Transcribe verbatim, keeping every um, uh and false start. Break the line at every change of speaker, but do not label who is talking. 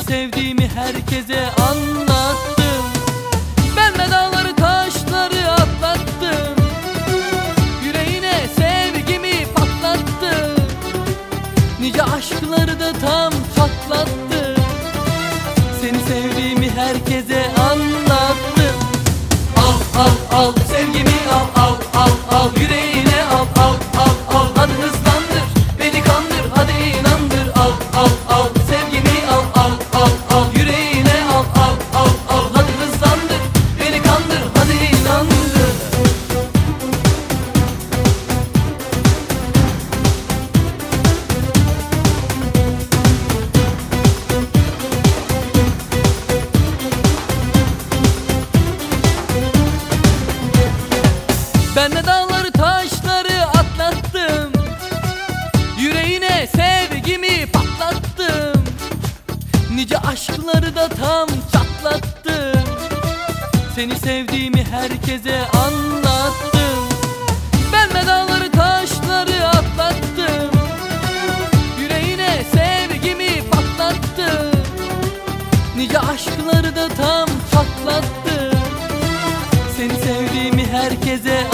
sevdiğimi herkese anlattım. Ben de dağları taşları atlattım, yüreğine sevgimi patlattım. Nice aşkları da tam çatlattım, seni sevdiğimi herkese anlattım. Al al al sevgimi al al al al, yüreğine al al al al. Hadi hızlandır beni kandır, hadi inandır. Al al al sevgimi al al al al, yüreğine al al al al. Hadi hızlandır beni kandır, hadi inandır. Ben de dağları taşları atlattım, yüreğine sevgimi patlattım. Nice aşkları da tam çatlattım, seni sevdiğimi herkese anlattım. Ben de dağları taşları atlattım, yüreğine sevgimi patlattım. Nice aşkları da tam çatlattım, seni sevdiğimi herkese